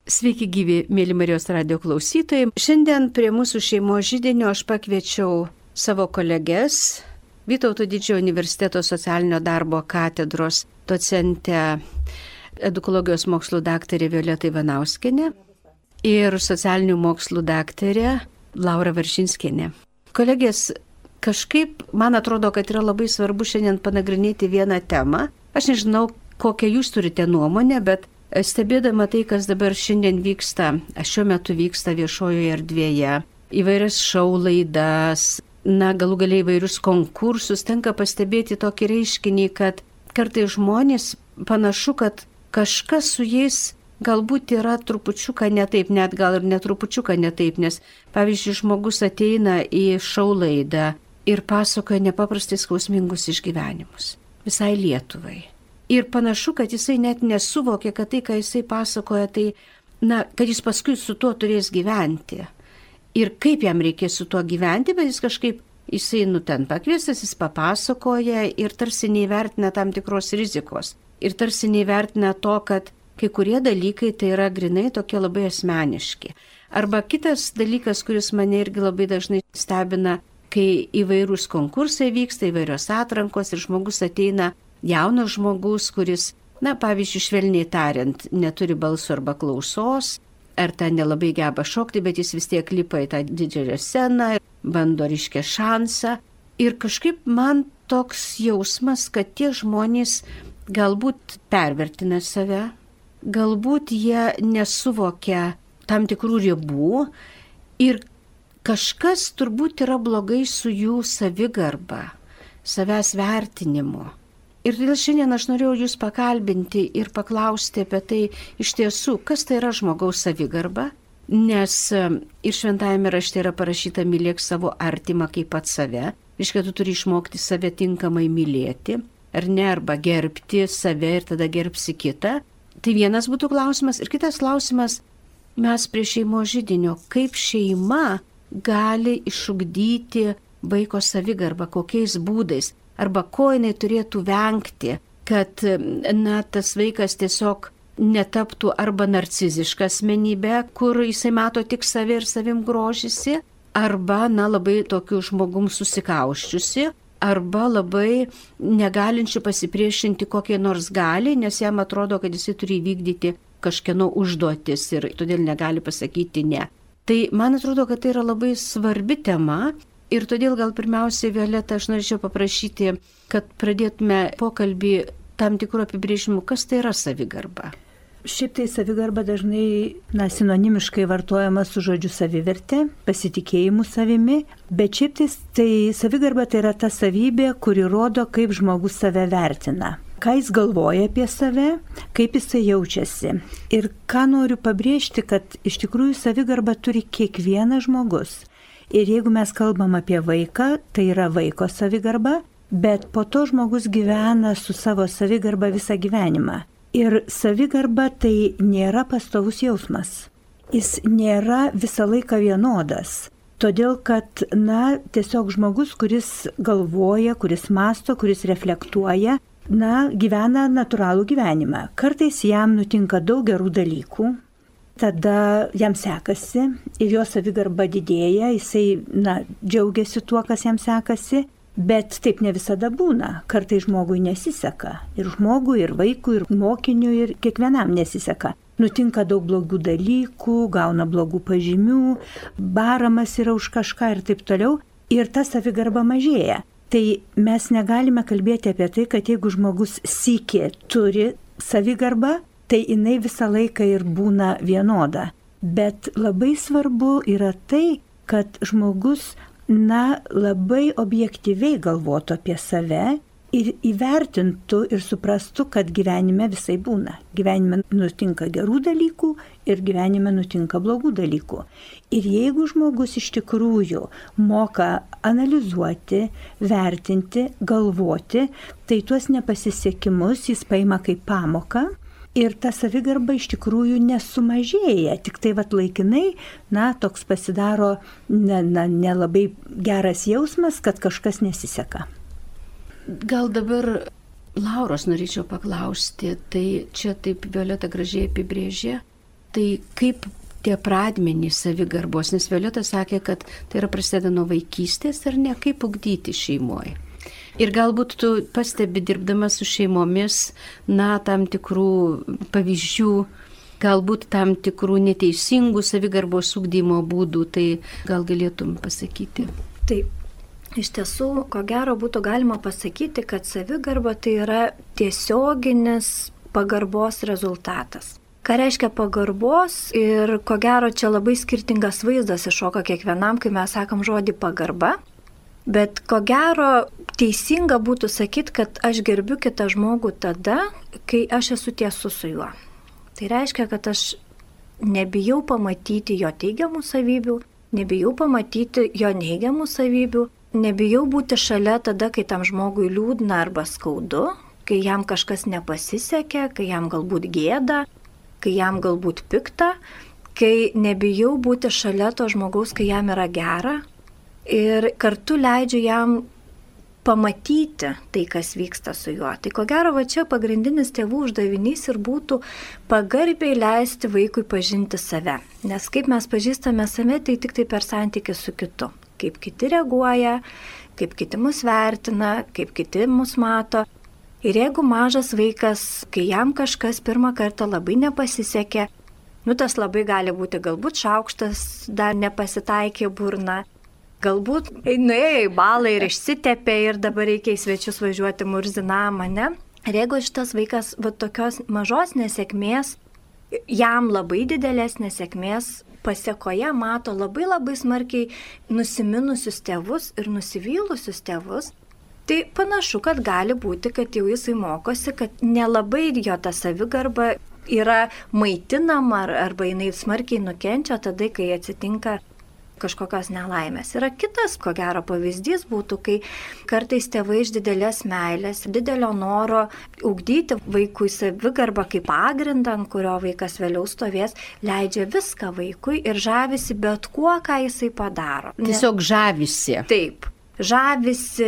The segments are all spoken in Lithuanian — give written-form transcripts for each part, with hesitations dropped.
Sveiki gyvi, mėly Marijos radijo klausytojai. Šiandien prie mūsų šeimos židinio aš pakviečiau savo kolegės, Vytauto Didžiojo universiteto socialinio darbo katedros docentę edukologijos mokslų daktarę Violetą Ivanauskienę ir socialinių mokslų daktarę Laurą Varšinskienę. Kolegės, kažkaip man atrodo, kad yra labai svarbu šiandien panagrinėti vieną temą. Aš nežinau, kokią jūs turite nuomonę, bet stebėdama tai, kas dabar šiandien vyksta, šiuo metu vyksta viešojoje erdvėje, įvairias šou laidas, galų galiai įvairius konkursus, tenka pastebėti tokį reiškinį, kad kartais žmonės panašu, kad kažkas su jais galbūt yra trupučiuką netaip, net gal ir netrupučiuką netaip, nes pavyzdžiui, žmogus ateina į šou laidą ir pasakoja nepaprastai skausmingus išgyvenimus visai Lietuvai. Ir panašu, kad jisai net nesuvokė, kad tai, ką jisai pasakoja, tai, kad jis paskui su tuo turės gyventi. Ir kaip jam reikės su tuo gyventi, bet jis kažkaip, jisai ten pakviestas, jis papasakoja ir tarsi neįvertina tam tikros rizikos. Ir tarsi neįvertina to, kad kai kurie dalykai tai yra grinai tokie labai asmeniški. Arba kitas dalykas, kuris mane irgi labai dažnai stebina, kai įvairūs konkursai vyksta, įvairios atrankos ir žmogus ateina, jaunas žmogus, kuris, pavyzdžiui, švelniai tariant, neturi balso arba klausos, ar ten nelabai geba šokti, bet jis vis tiek lipa į tą didžiąją sceną, bando ryškę šansą. Ir kažkaip man toks jausmas, kad tie žmonės galbūt pervertina save, galbūt jie nesuvokia tam tikrų ribų ir kažkas turbūt yra blogai su jų savigarba, savęs vertinimu. Ir todėl šiandien aš norėjau jūs pakalbinti ir paklausti apie tai iš tiesų, kas tai yra žmogaus savigarba, nes ir šventajame rašte yra parašyta mylėk savo artimą kaip pats save, reiškia, tu turi išmokti save tinkamai mylėti, ar ne, arba gerbti save ir tada gerbsi kitą. Tai vienas būtų klausimas. Ir kitas klausimas, mes prie šeimos židinio, kaip šeima gali išugdyti vaiko savigarbą, kokiais būdais. Arba ko jinai turėtų vengti, kad tas vaikas tiesiog netaptų arba narcizišką asmenybę, kur jisai mato tik save ir savim grožisi, arba labai tokiu žmogum susikauščiusi, arba labai negalinčių pasipriešinti kokie nors gali, nes jam atrodo, kad jisai turi įvykdyti kažkieno užduotis ir todėl negali pasakyti ne. Tai man atrodo, kad tai yra labai svarbi tema. Ir todėl gal pirmiausiai, Violeta, aš norėčiau paprašyti, kad pradėtume pokalbį tam tikrų apibrėžimų, kas tai yra savigarba. Šiaip tai savigarba dažnai sinonimiškai vartojama su žodžiu savivertė, pasitikėjimu savimi, bet šiaip tai savigarba tai yra ta savybė, kuri rodo, kaip žmogus save vertina. Ką jis galvoja apie save, kaip jisai jaučiasi. Ir ką noriu pabrėžti, kad iš tikrųjų savigarba turi kiekvienas žmogus. Ir jeigu mes kalbam apie vaiką, tai yra vaiko savigarba, bet po to žmogus gyvena su savo savigarba visą gyvenimą. Ir savigarba tai nėra pastovus jausmas. Jis nėra visą laiką vienodas. Todėl, kad, tiesiog žmogus, kuris galvoja, kuris mąsto, kuris reflektuoja, gyvena natūralų gyvenimą. Kartais jam nutinka daug gerų dalykų. Tada jam sekasi ir jo savigarba didėja, jisai džiaugiasi tuo, kas jam sekasi, bet taip ne visada būna. Kartais žmogui nesiseka. Ir žmogui, ir vaikui, ir mokiniui, ir kiekvienam nesiseka. Nutinka daug blogų dalykų, gauna blogų pažymių, baramas yra už kažką ir taip toliau. Ir ta savigarba mažėja. Tai mes negalime kalbėti apie tai, kad jeigu žmogus sykį turi savigarbą, tai jinai visą laiką ir būna vienoda. Bet labai svarbu yra tai, kad žmogus, labai objektyviai galvotų apie save ir įvertintų ir suprastų, kad gyvenime visai būna. Gyvenime nutinka gerų dalykų ir gyvenime nutinka blogų dalykų. Ir jeigu žmogus iš tikrųjų moka analizuoti, vertinti, galvoti, tai tuos nepasisekimus jis paima kaip pamoką. Ir ta savigarba iš tikrųjų nesumažėja, tik tai laikinai, toks pasidaro nelabai geras jausmas, kad kažkas nesiseka. Gal dabar Lauros norėčiau paklausti, tai čia taip Violeta gražiai apibrėžė, Tai kaip tie pradmenys savigarbos, nes Violeta sakė, kad tai yra prasideda nuo vaikystės ar ne, kaip ugdyti šeimoje. Ir galbūt tu pastebi, dirbdama su šeimomis, tam tikrų pavyzdžių, galbūt tam tikrų neteisingų savigarbos ugdymo būdų, tai gal galėtum pasakyti? Taip. Iš tiesų, ko gero būtų galima pasakyti, kad savigarba tai yra tiesioginis pagarbos rezultatas. Ką reiškia pagarbos ir ko gero čia labai skirtingas vaizdas iššoka kiekvienam, kai mes sakom žodį pagarba. Bet ko gero teisinga būtų sakyti, kad aš gerbiu kitą žmogų tada, kai aš esu tiesus su juo. Tai reiškia, kad aš nebijau pamatyti jo teigiamų savybių, nebijau pamatyti jo neigiamų savybių, nebijau būti šalia tada, kai tam žmogui liūdna arba skaudu, kai jam kažkas nepasisekė, kai jam galbūt gėda, kai jam galbūt pikta, kai nebijau būti šalia to žmogaus, kai jam yra gera ir kartu leidžiu jam pamatyti tai, kas vyksta su juo. Tai ko gero, va čia pagrindinis tėvų uždavinys ir būtų pagarbiai leisti vaikui pažinti save. Nes kaip mes pažįstame save, tai tik tai per santykį su kitu. Kaip kiti reaguoja, kaip kiti mus vertina, kaip kiti mus mato. Ir jeigu mažas vaikas, kai jam kažkas pirmą kartą labai nepasisekė, tas labai gali būti galbūt šaukštas, dar nepasitaikė burna, galbūt nuėjo į balą ir išsitepė ir dabar reikia į svečius važiuoti murzina mane. Ir jeigu šitas vaikas tokios mažos nesėkmės, jam labai didelės nesėkmės pasiekoje mato labai smarkiai nusiminusius tėvus ir nusivylusius tėvus, tai panašu, kad gali būti, kad jau jisai mokosi, kad nelabai jo ta savigarba yra maitinama arba jinai smarkiai nukenčia tada, kai atsitinka kažkokios nelaimės. Yra kitas, ko gero pavyzdys būtų, kai kartais tėvai iš didelės meilės, didelio noro ugdyti vaikui savigarbą kaip pagrindą, ant kurio vaikas vėliau stovės, leidžia viską vaikui ir žavisi bet kuo, ką jisai padaro. Tiesiog žavisi. Taip. Žavisi,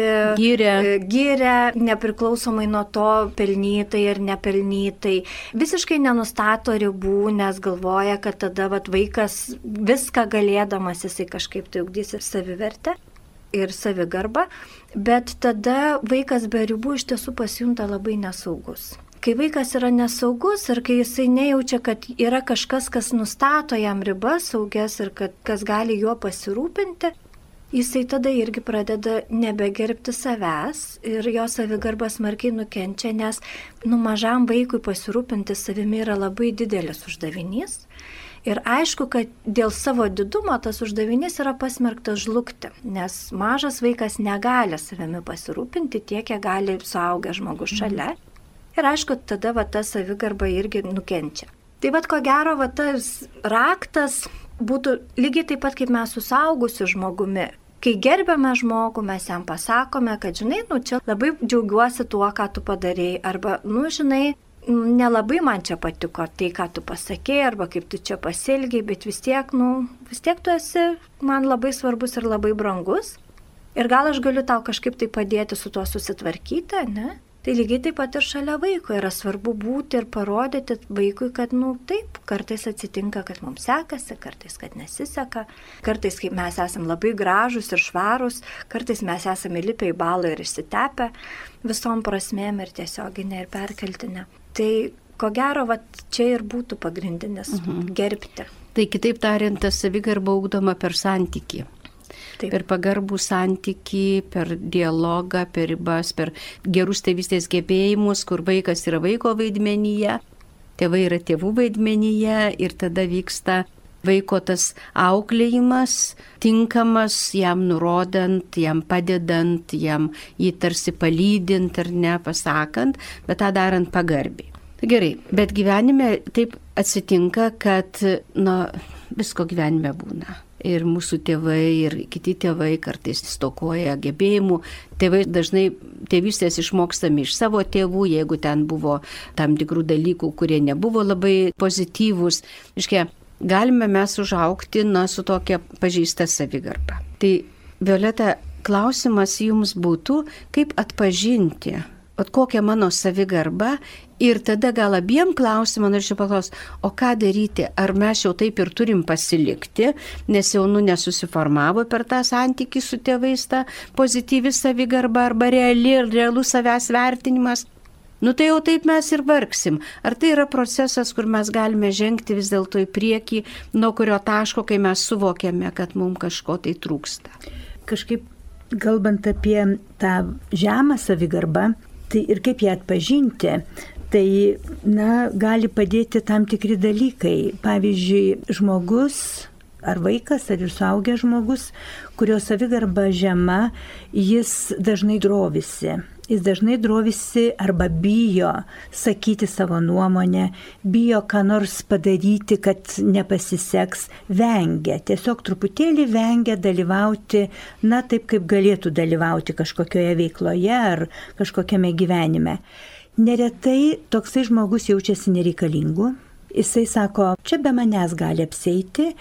giria, nepriklausomai nuo to pelnytai ir nepelnytai. Visiškai nenustato ribų, nes galvoja, kad tada vaikas viską galėdamas jisai kažkaip tai ugdys ir savivertę ir savigarbą, bet tada vaikas be ribų iš tiesų pasijunta labai nesaugus. Kai vaikas yra nesaugus ir kai jisai nejaučia, kad yra kažkas, kas nustato jam ribas saugias ir kad kas gali juo pasirūpinti, jisai tada irgi pradeda nebegerbti savęs ir jo savigarba smarkiai nukenčia, nes mažam vaikui pasirūpinti savimi yra labai didelis uždavinys. Ir aišku, kad dėl savo didumo tas uždavinys yra pasmerktas žlugti, nes mažas vaikas negali savimi pasirūpinti tiek, kiek gali suaugęs žmogus šalia. Ir aišku, tada ta savigarba irgi nukenčia. Tai ko gero, tas raktas būtų lygiai taip pat, kaip mes su suaugusiu žmogumi. Kai gerbiame žmogų, mes jam pasakome, kad žinai, čia labai džiaugiuosi tuo, ką tu padarėjai, arba, žinai, nelabai man čia patiko tai, ką tu pasakėjai, arba kaip tu čia pasielgiai, bet vis tiek tu esi man labai svarbus ir labai brangus. Ir gal aš galiu tau kažkaip tai padėti su tuo susitvarkyti, ne? Tai lygiai taip pat ir šalia vaiko yra svarbu būti ir parodyti vaikui, kad taip, kartais atsitinka, kad mums sekasi, kartais, kad nesiseka, kartais, kaip mes esame labai gražus ir švarus, kartais mes esame lipę į balą ir išsitepę visom prasmėm ir tiesioginė ir perkeltinė. Tai ko gero, čia ir būtų pagrindinis gerbti. Tai kitaip tariant, ta savigarba ugdoma per santykį. Taip. Per pagarbų santykį, per dialogą, per ribas, per gerus tėvystės gebėjimus, kur vaikas yra vaiko vaidmenyje, tėvai yra tėvų vaidmenyje ir tada vyksta vaiko tas auklėjimas, tinkamas, jam nurodant, jam padedant, jam jį tarsi palydint ar ne pasakant, bet tą darant pagarbiai. Gerai, bet gyvenime taip atsitinka, kad visko gyvenime būna. Ir mūsų tėvai, ir kiti tėvai kartais stokoja gebėjimų. Tėvai dažnai tėvystės išmokstami iš savo tėvų, jeigu ten buvo tam tikrų dalykų, kurie nebuvo labai pozityvūs. Galime mes užaugti su tokia pažeista savigarba. Tai, Violeta, klausimas jums būtų, kaip atpažinti, kokia mano savigarba Ir tada gal abiem klausimą norėčiau paklausti, o ką daryti, ar mes jau taip ir turim pasilikti, nes jau nesusiformavo per tą santykį su tėvais ta pozityvi savigarba arba realus savęs vertinimas. Tai jau taip mes ir vargsim. Ar tai yra procesas, kur mes galime žengti vis dėlto į priekį, nuo kurio taško, kai mes suvokiame, kad mums kažko tai trūksta? Kažkaip, kalbant apie tą žemą savigarbą, tai ir kaip ją atpažinti, tai, gali padėti tam tikri dalykai. Pavyzdžiui, žmogus, ar vaikas, ar ir suaugęs žmogus, kurio savigarba žema, jis dažnai drovisi. Jis dažnai drovisi arba bijo sakyti savo nuomonę, bijo ką nors padaryti, kad nepasiseks, vengia. Tiesiog truputėlį vengia dalyvauti, taip kaip galėtų dalyvauti kažkokioje veikloje ar kažkokiame gyvenime. Neretai toksai žmogus jaučiasi nereikalingu. Jisai sako, čia be manęs gali apseiti,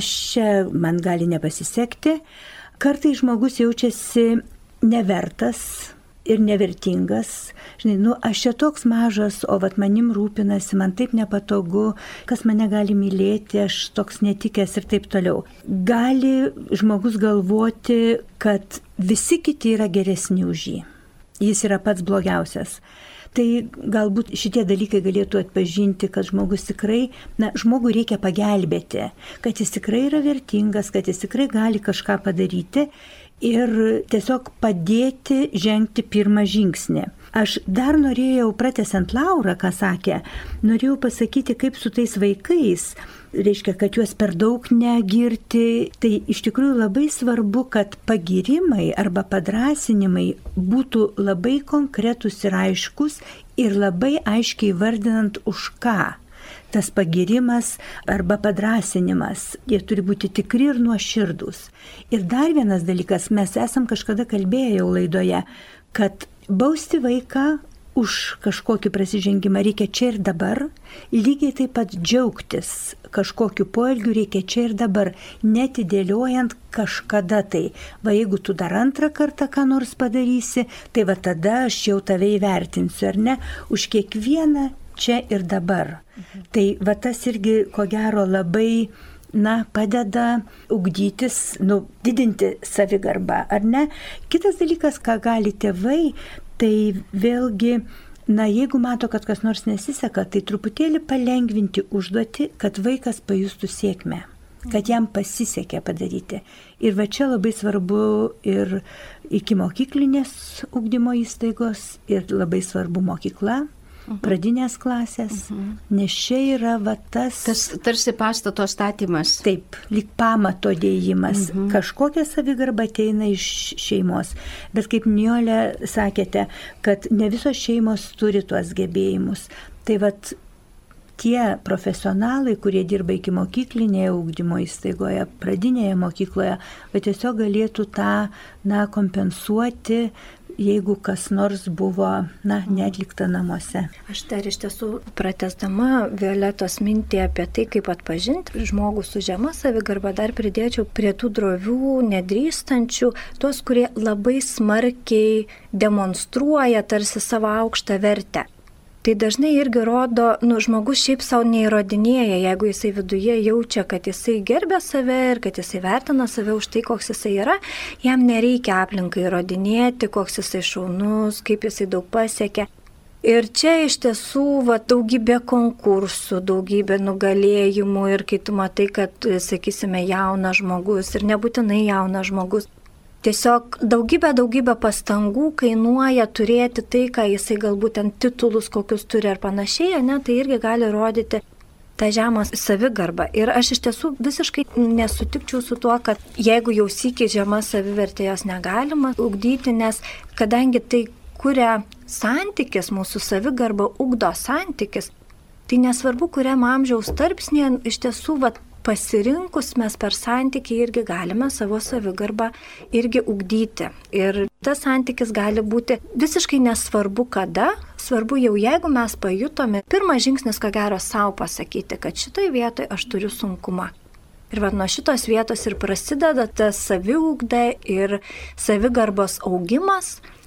man gali nepasisekti. Kartais žmogus jaučiasi nevertas ir nevertingas. Žinai, aš čia toks mažas, o manim rūpinasi, man taip nepatogu, kas mane gali mylėti, aš toks netikęs ir taip toliau. Gali žmogus galvoti, kad visi kiti yra geresni už jį. Jis yra pats blogiausias. Tai galbūt šitie dalykai galėtų atpažinti, kad žmogus tikrai, žmogui reikia pagelbėti, kad jis tikrai yra vertingas, kad jis tikrai gali kažką padaryti ir tiesiog padėti žengti pirmą žingsnį. Aš dar norėjau, pratęsiant Laurą, ką sakė, norėjau pasakyti, kaip su tais vaikais, reiškia, kad juos per daug negirti. Tai iš tikrųjų labai svarbu, kad pagirimai arba padrasinimai būtų labai konkretus ir aiškus ir labai aiškiai vardinant už ką. Tas pagirimas arba padrasinimas, jie turi būti tikri ir nuoširdūs. Ir dar vienas dalykas, mes esam kažkada kalbėję jau laidoje, kad bausti vaiką už kažkokį prasižengimą reikia čia ir dabar, lygiai taip pat džiaugtis kažkokiu poelgiu reikia čia ir dabar, netidėliojant kažkada tai. Jeigu tu dar antrą kartą ką nors padarysi, tai tada aš jau tave įvertinsiu, ar ne, už kiekvieną čia ir dabar. Tai tas irgi, ko gero, labai padeda ugdytis, didinti savigarbą, ar ne? Kitas dalykas, ką gali tėvai, tai vėlgi, jeigu mato, kad kas nors nesiseka, tai truputėlį palengvinti užduotį, kad vaikas pajustų sėkmę, kad jam pasisekė padaryti. Ir čia labai svarbu ir ikimokyklinės ugdymo įstaigos, ir labai svarbu mokykla, pradinės klasės, nes čia yra tas tarsi pastato statymas. Taip, lyg pamato dėjimas. Kažkokia savigarba ateina iš šeimos. Bet kaip Nijolė sakėte, kad ne visos šeimos turi tuos gebėjimus. Tai tie profesionalai, kurie dirba ikimokyklinėje ugdymo įstaigoje, pradinėje mokykloje, tiesiog galėtų tą kompensuoti, jeigu kas nors buvo, neatlikta namuose. Aš dar iš tiesų, pratęsdama Violetos mintį apie tai, kaip atpažinti žmogų su žema savigarba, dar pridėčiau prie tų drovių, nedrįstančių, tuos, kurie labai smarkiai demonstruoja tarsi savo aukštą vertę. Tai dažnai irgi rodo, žmogus šiaip savo neįrodinėja, jeigu jisai viduje jaučia, kad jisai gerbia save ir kad jisai vertina save už tai, koks jisai yra, jam nereikia aplinkai įrodinėti, koks jisai šaunus, kaip jisai daug pasiekė. Ir čia iš tiesų daugybė konkursų, daugybė nugalėjimų ir kai tu matai, kad, sakysime, jaunas žmogus ir nebūtinai jaunas žmogus, tiesiog daugybė pastangų kainuoja turėti tai, ką jisai galbūt ant titulus kokius turi ar panašiai, tai irgi gali rodyti tą žemą savigarbą. Ir aš iš tiesų visiškai nesutikčiau su tuo, kad jeigu jau sykį žema savivertė jos negalima ugdyti, nes kadangi tai kuria santykis, mūsų savigarba ugdo santykis, tai nesvarbu, kuriam amžiaus tarpsnėje iš tiesų pasirinkus mes per santykį irgi galime savo savigarbą irgi ugdyti. Ir tas santykis gali būti visiškai nesvarbu kada, svarbu jau jeigu mes pajutome, pirmas žingsnis, ko gero, savo pasakyti, kad šitoj vietoje aš turiu sunkumą. Ir nuo šitos vietos ir prasideda ta saviugda ir savigarbos augimas,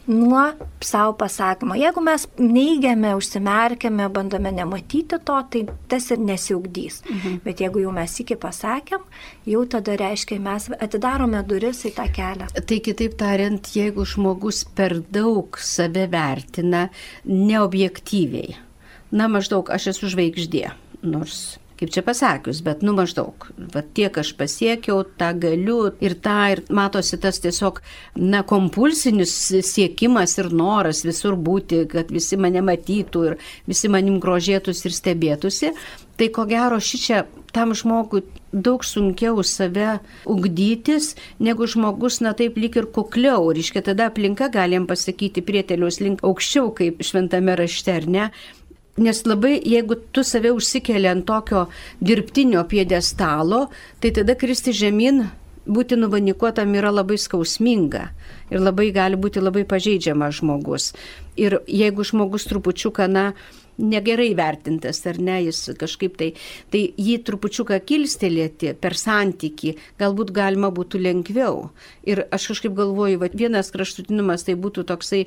nuo savo pasakymo. Jeigu mes neigiame, užsimerkiame, bandome nematyti to, tai tas ir nesiugdys. Bet jeigu jau mes iki pasakėm, jau tada reiškia, mes atidarome duris į tą kelią. Tai kitaip tariant, jeigu žmogus per daug save vertina neobjektyviai, maždaug aš esu žvaigždė, nors kaip čia pasakius, bet maždaug, tiek aš pasiekiau, tą galiu ir matosi tas tiesiog, kompulsinis siekimas ir noras visur būti, kad visi mane matytų ir visi manim grožėtųsi ir stebėtųsi, tai ko gero šičia tam žmogui daug sunkiau save ugdytis, negu žmogus, taip lyg ir kukliau, reiškia tada aplinka galim pasakyti prietelius link aukščiau, kaip šventame rašte, ar ne? Nes labai, jeigu tu save užsikeli ant tokio dirbtinio piedestalo, tai tada kristi žemyn, būti nuvanikuotam yra labai skausminga ir labai gali būti labai pažeidžiamas žmogus. Ir jeigu žmogus trupučiuką, negerai vertintas, ar ne, jis kažkaip tai jį trupučiuką kilstelėti per santykį, galbūt galima būtų lengviau. Ir aš kažkaip galvoju, vienas kraštutinumas tai būtų toksai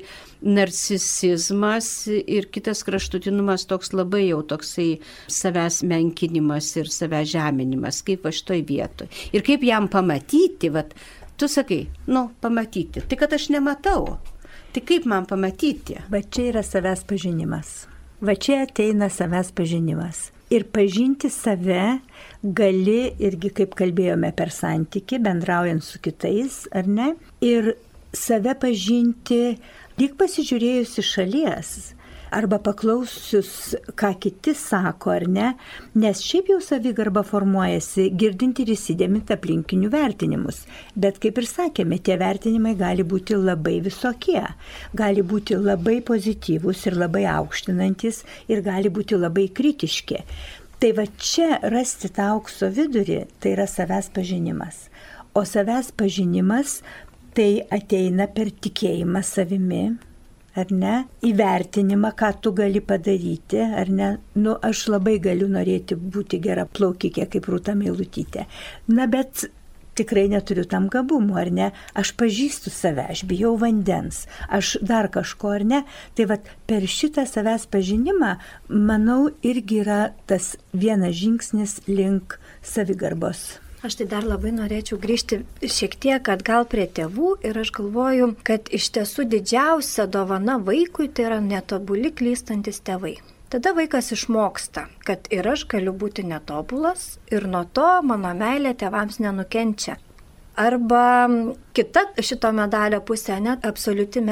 narcisizmas ir kitas kraštutinumas toks labai jau toksai savęs menkinimas ir savęs žeminimas, kaip aš toj vietoj. Ir kaip jam pamatyti, tu sakai, pamatyti, tai kad aš nematau, tai kaip man pamatyti? Va čia yra savęs pažinimas. Va čia ateina savęs pažinimas. Ir pažinti save gali irgi, kaip kalbėjome, per santykį, bendraujant su kitais, ar ne? Ir save pažinti, lyg pasižiūrėjus iš šalies, arba paklausius, ką kiti sako, ar ne? Nes šiaip jau savigarba formuojasi, girdint ir įsidėmint aplinkinių vertinimus. Bet kaip ir sakėme, tie vertinimai gali būti labai visokie. Gali būti labai pozityvūs ir labai aukštinantis ir gali būti labai kritiški. Tai va čia rasti tą aukso vidurį, tai yra savęs pažinimas. O savęs pažinimas tai ateina per tikėjimą savimi, ar ne, įvertinimą, ką tu gali padaryti, ar ne, aš labai galiu norėti būti gera plaukikė kaip Rūta Meilutytė, bet tikrai neturiu tam gabumų, ar ne, aš pažįstu save, aš bijau vandens, aš dar kažko, ar ne, tai per šitą savęs pažinimą, manau, irgi yra tas vienas žingsnis link savigarbos. Aš tai dar labai norėčiau grįžti šiek tiek atgal prie tėvų ir aš galvoju, kad iš tiesų didžiausia dovana vaikui tai yra netobuli klystantis tėvai. Tada vaikas išmoksta, kad ir aš galiu būti netobulas ir nuo to mano meilė tėvams nenukenčia. Arba kita šito medalio pusė, net absoliuti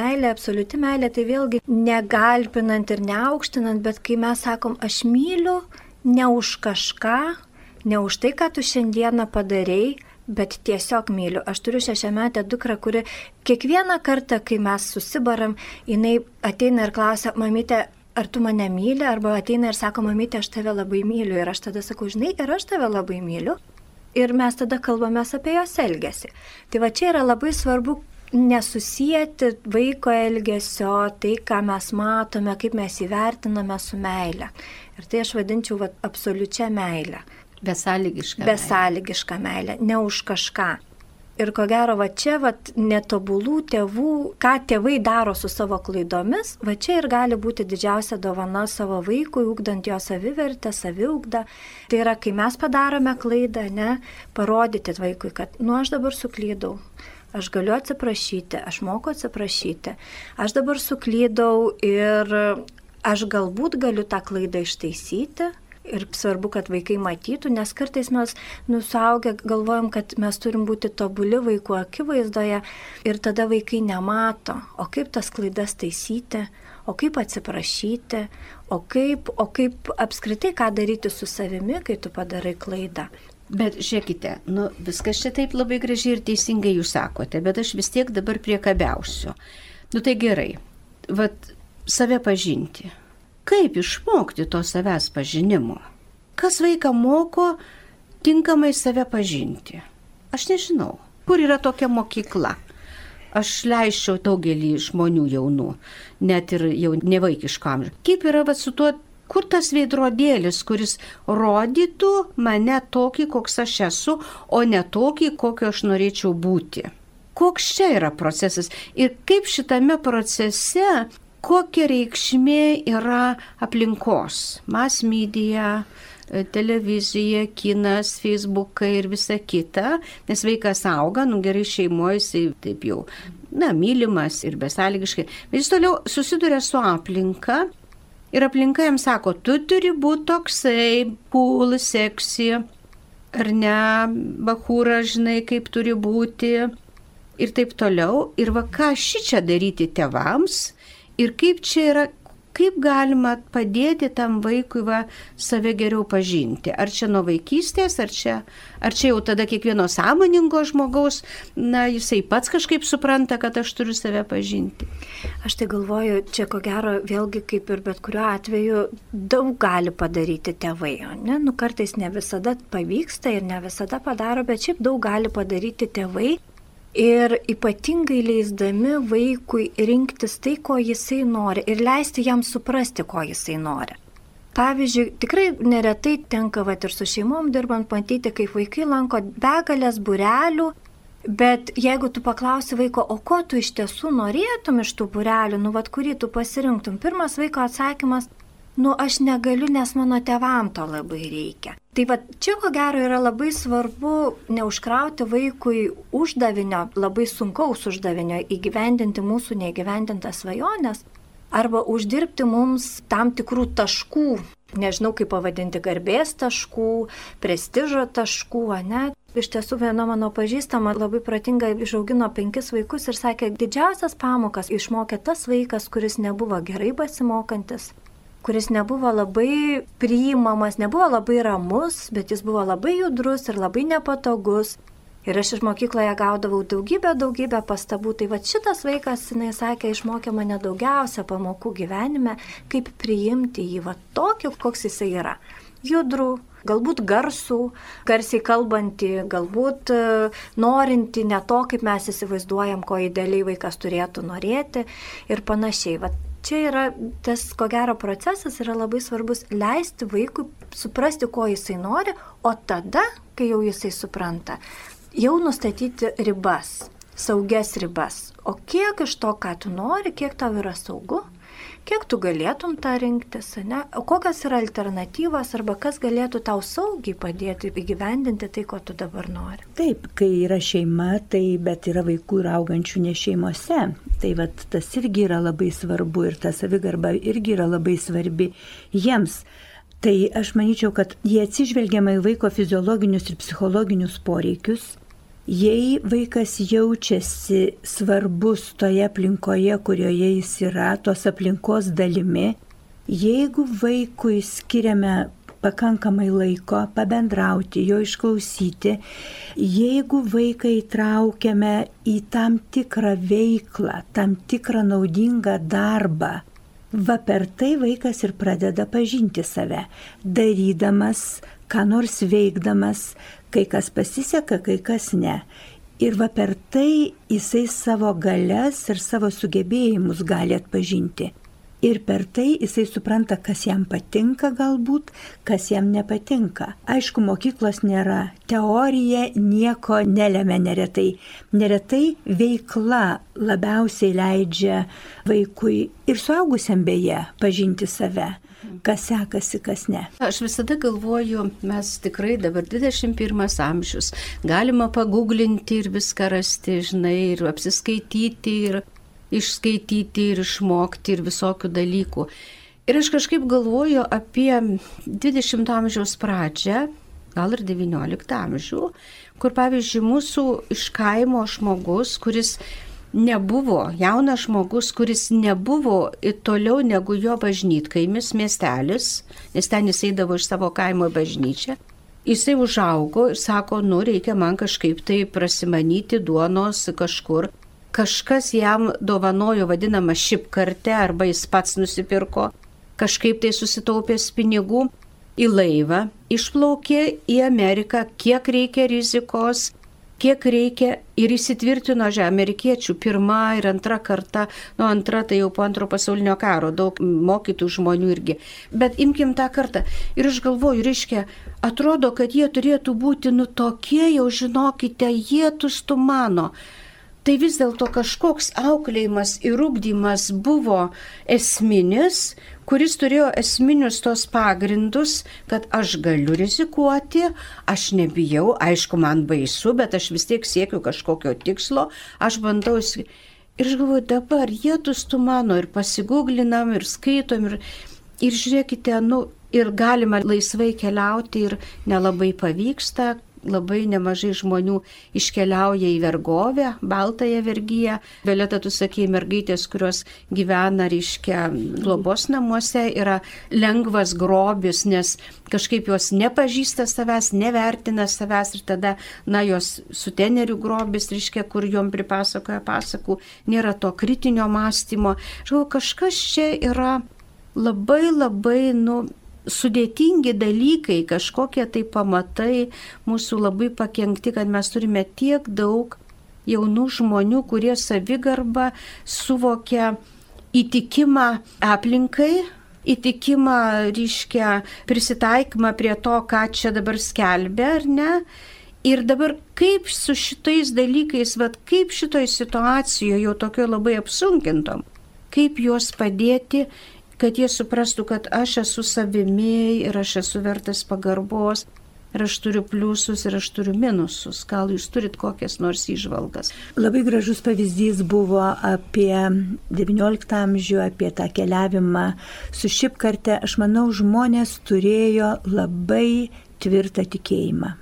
meilė tai vėlgi negalpinant ir neaukštinant, bet kai mes sakom, aš myliu ne už kažką, ne už tai, ką tu šiandieną padarei, bet tiesiog myliu. Aš turiu 6-metę dukrą, kuri kiekvieną kartą, kai mes susibaram, jinai ateina ir klausia, mamytė, ar tu mane myli? Arba ateina ir sako, mamytė, aš tave labai myliu. Ir aš tada sakau, žinai, ir aš tave labai myliu. Ir mes tada kalbamės apie jos elgesį. Tai va čia yra labai svarbu nesusijęti vaiko elgesio, tai, ką mes matome, kaip mes įvertiname su meile. Ir tai aš vadinčiau absoliučia meile. Besąlygiška meilė, ne už kažką. Ir ko gero, čia netobulų tėvų, ką tėvai daro su savo klaidomis, čia ir gali būti didžiausia dovana savo vaikui, ugdant jo savivertę, saviugdą. Tai yra, kai mes padarome klaidą, parodyti vaikui, kad, aš dabar suklydau. Aš galiu atsiprašyti, aš moku atsiprašyti. Aš dabar suklydau ir aš galbūt galiu tą klaidą ištaisyti. Ir svarbu, kad vaikai matytų, nes kartais mes suaugę galvojam, kad mes turim būti tobuli vaikų akivaizdoje ir tada vaikai nemato, o kaip tas klaidas taisyti, o kaip atsiprašyti, o kaip apskritai ką daryti su savimi, kai tu padarai klaidą. Bet žiūrėkite, viskas čia taip labai gražiai ir teisingai jūs sakote, bet aš vis tiek dabar priekabiausiu. Tai gerai, save pažinti. Kaip išmokti to savęs pažinimo? Kas vaiką moko tinkamai save pažinti? Aš nežinau. Kur yra tokia mokykla? Aš leisčiau daugelį žmonių jaunų, net ir jau nevaikiškam. Kaip yra su tuo, kur tas veidrodėlis, kuris rodytų mane tokį, koks aš esu, o ne tokį, kokio aš norėčiau būti? koks čia yra procesas ir kaip šitame procese, kokia reikšmė yra aplinkos, mass media, televizija, kinas, Facebookai ir visa kita, nes vaikas auga, gerai šeimoje, jisai taip jau, mylimas ir besąlygiškai, bet jis toliau susiduria su aplinka ir aplinka jam sako, tu turi būti toksai, cool, sexy, ar ne, bachūra, žinai, kaip turi būti ir taip toliau. Ir va ką šičia daryti tėvams ir kaip čia yra, kaip galima padėti tam vaikui save geriau pažinti. Ar čia nuo vaikystės, ar čia jau tada kiekvieno sąmoningo žmogaus, jisai pats kažkaip supranta, kad aš turiu save pažinti. Aš tai galvoju, čia ko gero vėlgi kaip ir bet kuriuo atveju daug gali padaryti tėvai. Ne? Kartais ne visada pavyksta ir ne visada padaro, bet šiaip daug gali padaryti tėvai. Ir ypatingai leisdami vaikui rinktis tai, ko jisai nori ir leisti jam suprasti, ko jisai nori. Pavyzdžiui, tikrai neretai tenka ir su šeimom dirbant matyti, kaip vaikai lanko begalės būrelių, bet jeigu tu paklausi vaiko, o ko tu iš tiesų norėtum iš tų būrelių, kurį tu pasirinktum, pirmas vaiko atsakymas, aš negaliu, nes mano tėvam to labai reikia. Tai čia ko gero yra labai svarbu neužkrauti vaikui uždavinio, labai sunkaus uždavinio įgyvendinti mūsų neįgyvendintas svajonės arba uždirbti mums tam tikrų taškų, nežinau kaip pavadinti, garbės taškų, prestižo taškų, ne? Iš tiesų viena mano pažįstama labai protinga išaugino 5 vaikus ir sakė, didžiausias pamokas išmokė tas vaikas, kuris nebuvo gerai besimokantis, kuris nebuvo labai priimamas, nebuvo labai ramus, bet jis buvo labai judrus ir labai nepatogus. Ir aš iš mokykloje gaudavau daugybę pastabų. Tai šitas vaikas, jinai sakė, išmokė mane daugiausia pamokų gyvenime, kaip priimti jį tokį, koks jisai yra. Judrų, galbūt garsų, garsiai kalbantį, galbūt norinti ne to, kaip mes įsivaizduojam, ko idealiai vaikas turėtų norėti ir panašiai. Čia yra tas, ko gero, procesas yra labai svarbus leisti vaikui suprasti, ko jisai nori, o tada, kai jau jisai supranta, jau nustatyti ribas, saugias ribas. O kiek iš to, ką tu nori, kiek tau yra saugu, kiek tu galėtum tą rinktis, ne? O kokios yra alternatyvos arba kas galėtų tau saugiai padėti įgyvendinti tai, ko tu dabar nori. Taip, kai yra šeima, bet yra vaikų ir augančių ne šeimose. Tai tas irgi yra labai svarbu ir ta savigarba irgi yra labai svarbi jiems. Tai aš manyčiau, kad jie atsižvelgiama į vaiko fiziologinius ir psichologinius poreikius. Jei vaikas jaučiasi svarbus toje aplinkoje, kurioje jis yra, tos aplinkos dalimi, jeigu vaikui skiriame pakankamai laiko pabendrauti, jo išklausyti, jeigu vaiką įtraukiame į tam tikrą veiklą, tam tikrą naudingą darbą, per tai vaikas ir pradeda pažinti save, darydamas, ką nors veikdamas, kai kas pasiseka, kai kas ne. Ir per tai jisai savo galias ir savo sugebėjimus gali atpažinti. Ir per tai jisai supranta, kas jam patinka galbūt, kas jam nepatinka. Aišku, mokyklos nėra. Teorija nieko nelemia neretai. Neretai veikla labiausiai leidžia vaikui ir suaugusiam beje pažinti save. Kas sekasi, kas ne. Aš visada galvoju, mes tikrai dabar 21 amžius, galima paguglinti ir viską rasti, žinai, ir apsiskaityti, ir išskaityti, ir išmokti, ir visokių dalykų. Ir aš kažkaip galvoju apie 20 amžiaus pradžią, gal ir 19 amžių, kur pavyzdžiui mūsų iš kaimo žmogus, kuris nebuvo, jaunas žmogus, kuris nebuvo toliau negu jo bažnytkaimis, miestelis, nes ten jis eidavo iš savo kaimo į bažnyčią, jisai užaugo ir sako, reikia man kažkaip tai prasimanyti duonos kažkur. Kažkas jam dovanojo vadinamą šipkartę arba jis pats nusipirko, kažkaip tai susitaupęs pinigų į laivą, išplaukė į Ameriką, kiek reikia rizikos, kiek reikia ir įsitvirtino amerikiečių pirmą ir antrą kartą, antra tai jau po antro pasaulinio karo, daug mokytų žmonių irgi. Bet imkim tą kartą ir aš galvoju, reiškia, atrodo, kad jie turėtų būti tokie, jau žinokite, jie tustų mano. tai vis dėlto kažkoks auklėjimas ir ugdymas buvo esminis, kuris turėjo esminius tos pagrindus, kad aš galiu rizikuoti, aš nebijau, aišku, man baisu, bet aš vis tiek siekiu kažkokio tikslo, aš bandau. Ir aš galvoju, dabar jėtus tu mano ir pasigūglinam, ir skaitom, ir žiūrėkite, ir galima laisvai keliauti ir nelabai pavyksta. Labai nemažai žmonių iškeliauja į vergovę, baltąją vergyją. Violeta, tu sakei, mergaitės, kurios gyvena, reiškia, globos namuose, yra lengvas grobis, nes kažkaip jos nepažįsta savęs, nevertina savęs ir tada, jos sutenerių grobis, reiškia, kur jom pripasakoja pasakų, nėra to kritinio mąstymo. Žinau, kažkas čia yra labai, sudėtingi dalykai, kažkokie tai pamatai mūsų labai pakenkti, kad mes turime tiek daug jaunų žmonių, kurie savigarbą suvokia įtikimą aplinkai, įtikimą, reiškia, prisitaikymą prie to, ką čia dabar skelbia, ar ne? Ir dabar kaip su šitais dalykais, kaip šitoj situacijoje jau tokio labai apsunkintom, kaip juos padėti, kad jie suprastų, kad aš esu savimi ir aš esu vertas pagarbos, ir aš turiu pliusus ir aš turiu minusus. Gal jūs turit kokias nors įžvalgas? Labai gražus pavyzdys buvo apie XIX amžių, apie tą keliavimą su šipkarte. Aš manau, žmonės turėjo labai tvirtą tikėjimą.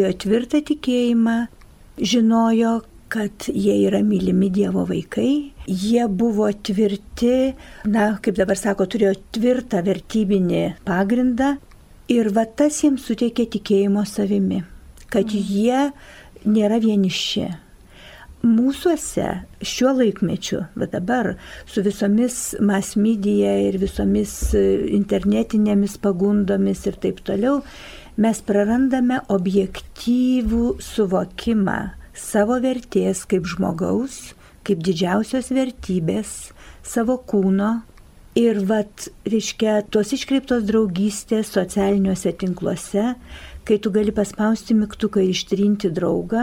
Žinojo, kad jie yra mylimi Dievo vaikai, jie buvo tvirti, kaip dabar sako, turėjo tvirtą vertybinį pagrindą ir tas jiems suteikė tikėjimo savimi, kad jie nėra vieniši. Mūsuose šiuo laikmečiu, dabar su visomis mass media ir visomis internetinėmis pagundomis ir taip toliau, mes prarandame objektyvų suvokimą savo vertės kaip žmogaus, kaip didžiausios vertybės, savo kūno. Ir reiškia, tos iškreiptos draugystės socialiniuose tinkluose, kai tu gali paspausti mygtuką ir ištrinti draugą,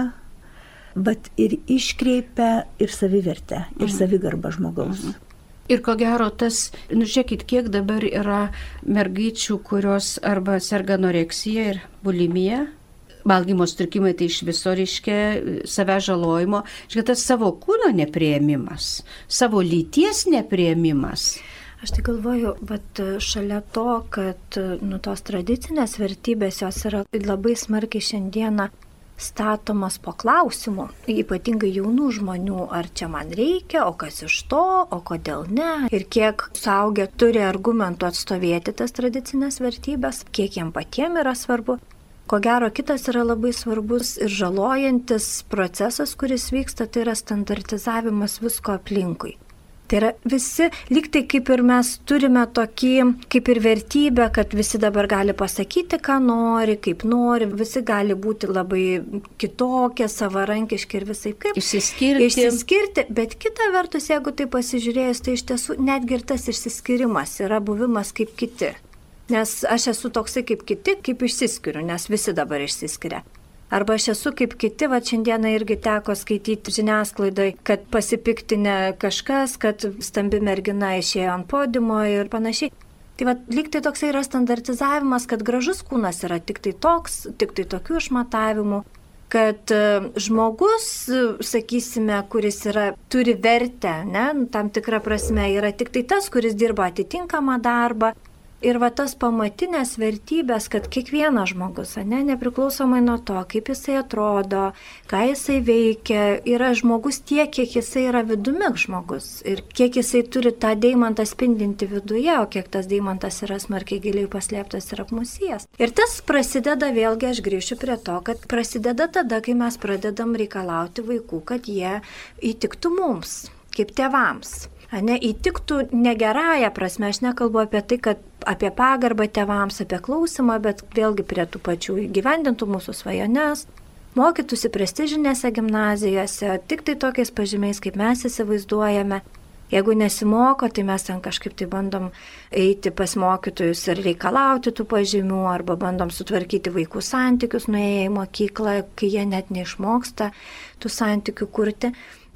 ir iškreipia ir savivertę, ir savigarbą žmogaus. Ir ko gero tas, žiūrėkit, kiek dabar yra mergaičių, kurios arba serga anoreksija ir bulimija, valgymo sutrikimai, tai iš viso reiškia savęs žalojimo, tas savo kūno nepriėmimas, savo lyties nepriėmimas. Aš tai galvoju, šalia to, kad tos tradicinės vertybės jos yra labai smarkiai šiandieną statomas po klausimu, ypatingai jaunų žmonių, ar čia man reikia, o kas iš to, o kodėl ne. Ir kiek suaugę turi argumentų atstovėti tas tradicinės vertybės, kiek jiem patiem yra svarbu. Ko gero, kitas yra labai svarbus ir žalojantis procesas, kuris vyksta, tai yra standartizavimas visko aplinkui. Tai yra visi, lyg tai kaip ir mes turime tokį, kaip ir vertybę, kad visi dabar gali pasakyti, ką nori, kaip nori, visi gali būti labai kitokie, savarankiški ir visai kaip. Išsiskirti, bet kita vertus, jeigu tai pasižiūrėjus, tai iš tiesų netgi ir tas išsiskirimas yra buvimas kaip kiti. Nes aš esu toksai kaip kiti, kaip išsiskiriu, nes visi dabar išsiskiria. Arba aš esu kaip kiti, šiandieną irgi teko skaityti žiniasklaidai, kad pasipiktinę kažkas, kad stambi mergina išėjo ant podiumo ir panašiai. Tai lyg tai toksai yra standartizavimas, kad gražus kūnas yra tik tai toks, tik tai tokių išmatavimų, kad žmogus, sakysime, kuris turi vertę, tam tikrą prasme, yra tik tai tas, kuris dirba atitinkamą darbą. Ir tas pamatinės vertybės, kad kiekvienas žmogus, nepriklausomai nuo to, kaip jisai atrodo, ką jisai veikia, yra žmogus tiek, kiek jisai yra vidumi žmogus. Ir kiek jisai turi tą deimantą spindinti viduje, o kiek tas deimantas yra smarkiai giliai paslėptas ir apmusijęs. Ir tas prasideda, vėlgi aš grįšiu prie to, kad prasideda tada, kai mes pradedam reikalauti vaikų, kad jie įtiktų mums, kaip tėvams. Įtiktų negerąją prasme, aš nekalbu apie tai, kad apie pagarbą tėvams, apie klausimą, bet vėlgi prie tų pačių įgyvendintų mūsų svajones, mokytųsi prestižinėse gimnazijose, tik tai tokiais pažymiais, kaip mes įsivaizduojame. Jeigu nesimoko, tai mes ten kažkaip tai bandom eiti pas mokytojus ir reikalauti tų pažymių, arba bandom sutvarkyti vaikų santykius nuėję į mokyklą, kai jie net neišmoksta tų santykių kurti.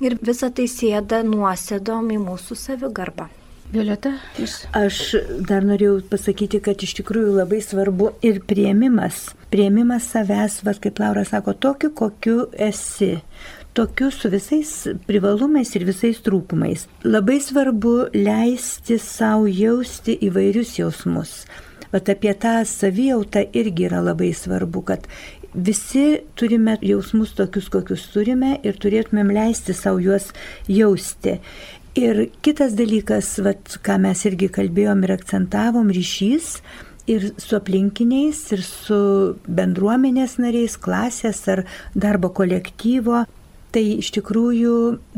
Ir visa tai sėda nuosėdom į mūsų savigarbą. Violeta, jūs? Aš dar norėjau pasakyti, kad iš tikrųjų labai svarbu ir priėmimas. Priėmimas savęs, kaip Laura sako, tokiu, kokiu esi. Tokiu su visais privalumais ir visais trūkumais. Labai svarbu leisti savo jausti įvairius jausmus. Vat apie tą savijautą irgi yra labai svarbu, kad visi turime jausmus tokius, kokius turime ir turėtumėm leisti savo juos jausti. Ir kitas dalykas, ką mes irgi kalbėjom ir akcentavom, ryšys ir su aplinkiniais, ir su bendruomenės nariais, klasės ar darbo kolektyvo. Tai iš tikrųjų,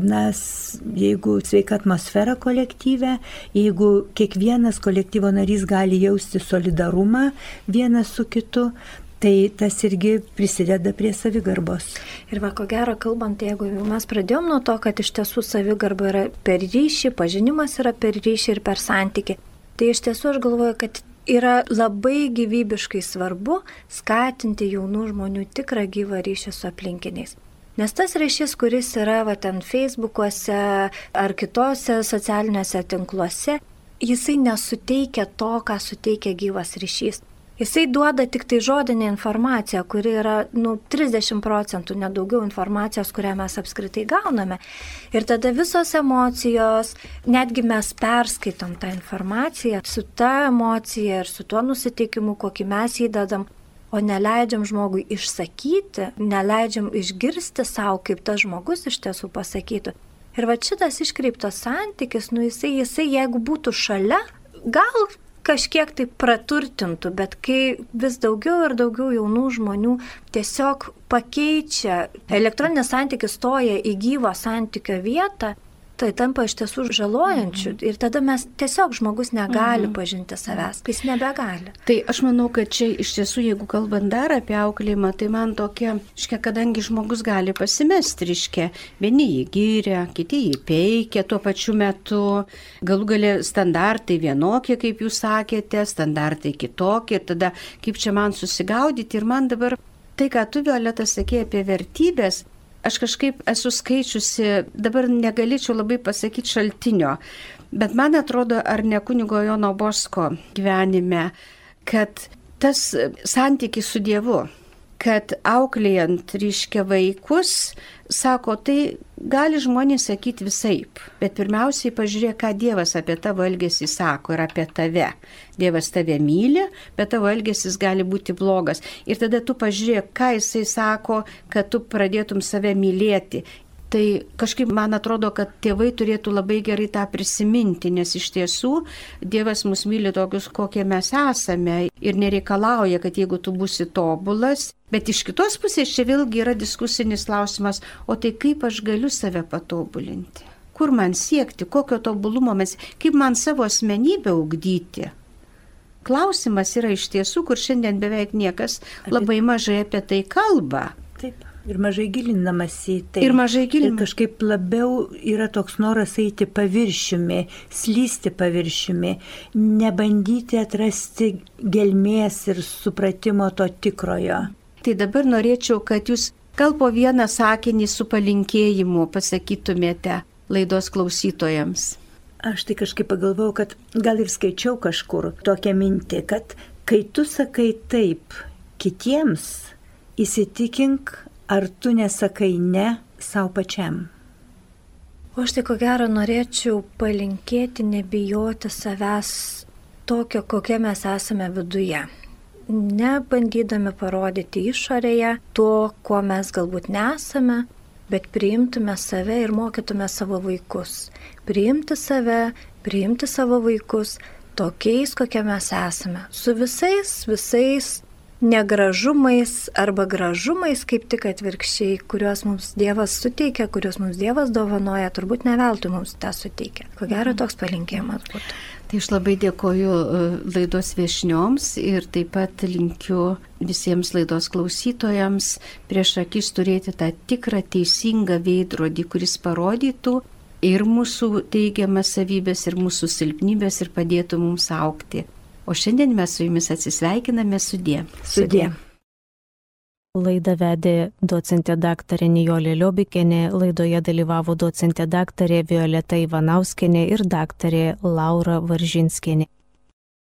jeigu sveika atmosfera kolektyve, jeigu kiekvienas kolektyvo narys gali jausti solidarumą vienas su kitu, tai tas irgi prisideda prie savigarbos. Ir ko gero, kalbant, jeigu mes pradėjom nuo to, kad iš tiesų savigarba yra per ryšį, pažinimas yra per ryšį ir per santykį, tai iš tiesų aš galvoju, kad yra labai gyvybiškai svarbu skatinti jaunų žmonių tikrą gyvą ryšį su aplinkiniais. Nes tas ryšys, kuris yra ten Facebookuose ar kitose socialiniuose tinkluose, jisai nesuteikia to, ką suteikia gyvas ryšys. Jisai duoda tik tai žodinę informaciją, kuri yra 30% nedaugiau informacijos, kurią mes apskritai gauname. Ir tada visos emocijos, netgi mes perskaitom tą informaciją su ta emocija ir su tuo nusiteikimu, kokį mes įdedam, o neleidžiam žmogui išsakyti, neleidžiam išgirsti savo, kaip tas žmogus iš tiesų pasakytų. Ir šitas iškreiptas santykis, jisai jeigu būtų šalia, gal kažkiek tai praturtintų, bet kai vis daugiau ir daugiau jaunų žmonių tiesiog pakeičia, elektroninis santykis stoja į gyvo santykio vietą, tai tampa iš tiesų žalojančių ir tada mes tiesiog žmogus negali pažinti savęs, jis nebegali. Tai aš manau, kad čia iš tiesų, jeigu kalbant dar apie auklėjimą, tai man tokia, kadangi žmogus gali pasimesti, vieni jį gyrė, kiti jį peikia tuo pačiu metu, galų galę standartai vienokie, kaip jūs sakėte, standartai kitokie, ir tada kaip čia man susigaudyti ir man dabar tai, ką tu, Violeta, sakė apie vertybės, aš kažkaip esu skaičiusi, dabar negalėčiau labai pasakyti šaltinio, bet man atrodo, ar ne kunigo Jono Bosko gyvenime, kad tas santykis su Dievu, kad auklėjant vaikus, sako, tai gali žmonės sakyti visaip, bet pirmiausiai pažiūrėk, ką Dievas apie tavo elgesį sako ir apie tave. Dievas tave myli, bet tavo elgesys gali būti blogas. Ir tada tu pažiūrėk, ką jisai sako, kad tu pradėtum save mylėti. Tai kažkaip man atrodo, kad tėvai turėtų labai gerai tą prisiminti, nes iš tiesų Dievas mus myli tokius, kokie mes esame ir nereikalauja, kad jeigu tu būsi tobulas, bet iš kitos pusės čia vėlgi yra diskusinis klausimas, o tai kaip aš galiu save patobulinti? Kur man siekti, kokio tobulumo kaip man savo asmenybę ugdyti? Klausimas yra iš tiesų, kur šiandien beveik niekas labai mažai apie tai kalba. Taip. Ir mažai gilinamas į tai. Ir kažkaip labiau yra toks noras eiti paviršiumi, slysti paviršiumi, nebandyti atrasti gelmės ir supratimo to tikrojo. Tai dabar norėčiau, kad jūs gal po vieną sakinį su palinkėjimu pasakytumėte laidos klausytojams. Aš tai kažkaip pagalvojau, kad gal ir skaičiau kažkur tokią mintį, kad kai tu sakai taip kitiems, įsitikink, ar tu nesakai ne savo pačiam? O aš tai ko gero norėčiau palinkėti nebijoti savęs tokio, kokie mes esame viduje. Nebandydami parodyti išorėje to, ko mes galbūt nesame, bet priimtume save ir mokytume savo vaikus. Priimti save, priimti savo vaikus tokiais, kokie mes esame. Su visais negražumais arba gražumais, kaip tik atvirkščiai, kuriuos mums Dievas suteikia, kuriuos mums Dievas dovanoja, turbūt ne veltui mums tą suteikia. Ko gero toks palinkėjimas būtų. Tai aš labai dėkoju laidos viešnioms ir taip pat linkiu visiems laidos klausytojams prieš akis turėti tą tikrą teisingą veidrodį, kuris parodytų ir mūsų teigiamas savybės, ir mūsų silpnybės ir padėtų mums augti. O šiandien mes su jumis atsisveikiname sudie. Sudie. Laidą vedė docentė daktarė Nijolė Liobikienė, laidoje dalyvavo docentė daktarė Violeta Ivanauskienė ir daktarė Laura Varžinskienė.